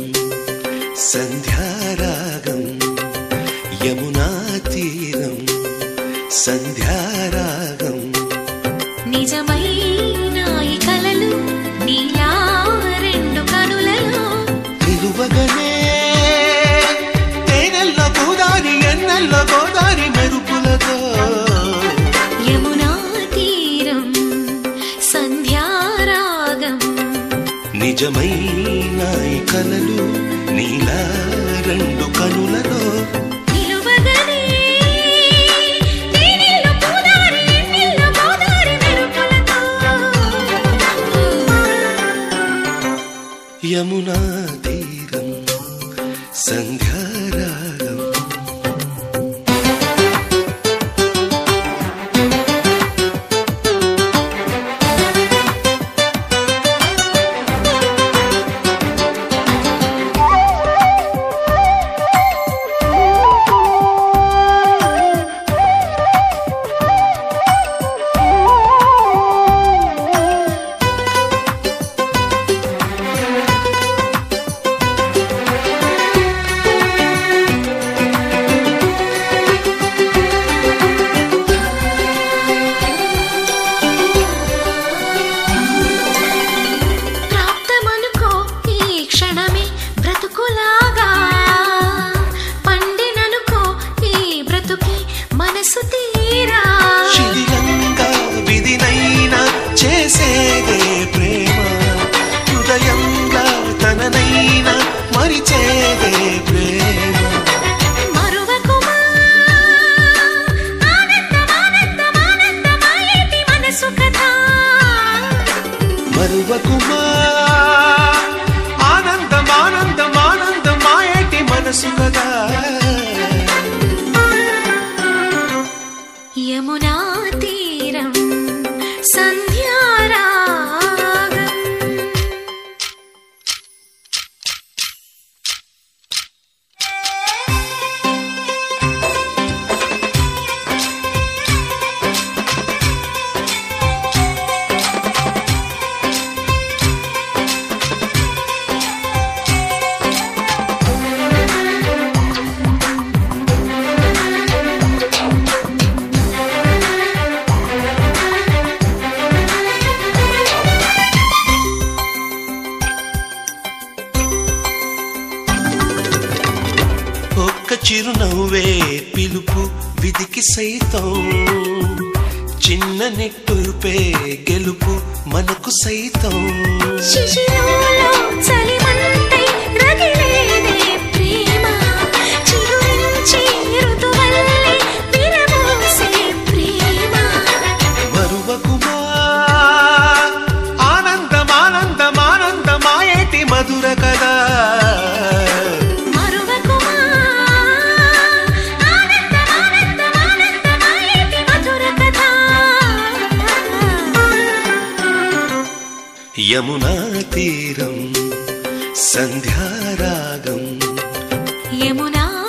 సంధ్యారాగం యమునా తీరం సంధ్యారాగం నిజమైన ఈ కలలు నీలా రెండు కనులలో నిలువగనే తేనెల్లో గోదారి ఎన్నెల్లో గోదారి మెరుపులతో యమునా తీరం సంధ్యారాగం నిజమైన ఈ కలలు నీలా రెండు కనులలో యమునా తీరం సంధ్యారాగం శిథిలంగా విధినైనా చేసేదే ప్రేమ హృదయంగా తననైనా మరిచేదే ప్రేమ మరువకుమా ఆనందమానందమానందమాయేటి మనసు కథ మరువకుమా ఆనందమానందమానందమాయేటి మనసు కదా యమునా తీరం సంధ్యారాగం చిరునవ్వే పిలుపు విధికి సైతం చిన్న నిట్టూర్పే గెలుపు మనకు సైతం శిశిరంలో చలిమంటై రగిలేదే ప్రేమ చిగురించి ఋతువల్లే విరబోసే ప్రేమ మరువకుమా ఆనందమానందమానందమాయేటి మధుర కదా యమునా తీరం సంధ్యారాగం యమునా